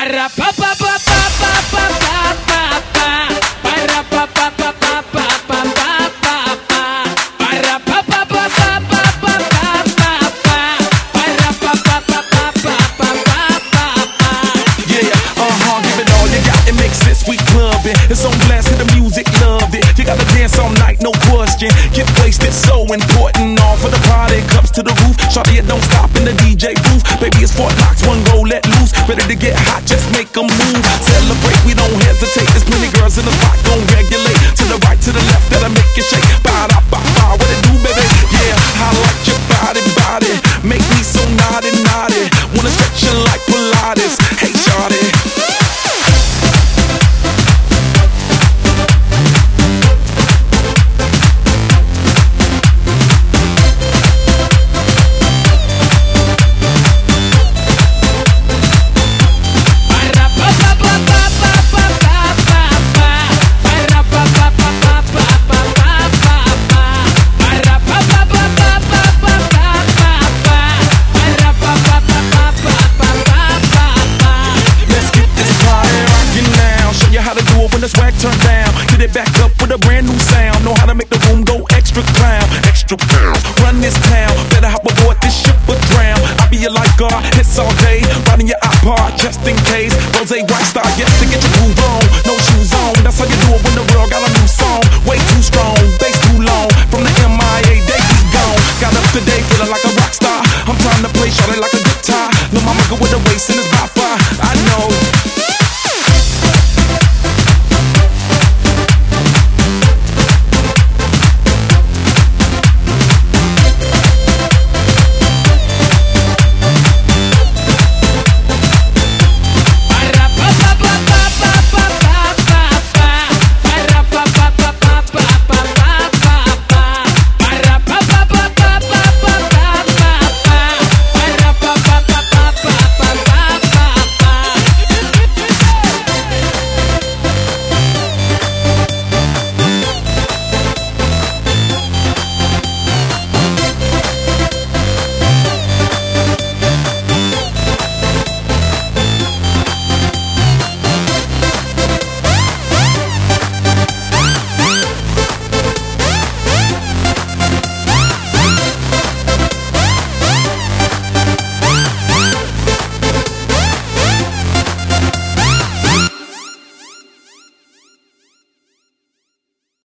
It's on blast, hit the music, love it. You gotta dance all night, no question. Get wasted, so important. All for the party, cups to the roof. Shawty, it don't stop in the DJ booth. Baby, it's Fort Knox, one go, let loose. Ready to get hot, just make them move. Celebrate, we don't hesitate. There's plenty girls in the spot, gon' regulate. To the right, to the left, that'll make you shake. Ba-da, ba-ba, what it do, baby? Yeah, I like your body, body. Make me so naughty, naughty. Wanna stretch you like Pilates. Hey, shawty. Swag turn down, get it back up with a brand new sound. Know how to make the room go extra clown, extra pound. Run this town, better hop aboard this ship or drown. I be your lifeguard, hits all day, riding your iPod just in case. Rose White Star, yes, to get your groove on, no shoes on. That's how you do it when the world got a new song. Way too strong, bass too long. From the MIA, they be gone. Got up today, feeling like a rock star. I'm trying to play shawty like a guitar. No mama go with the waist.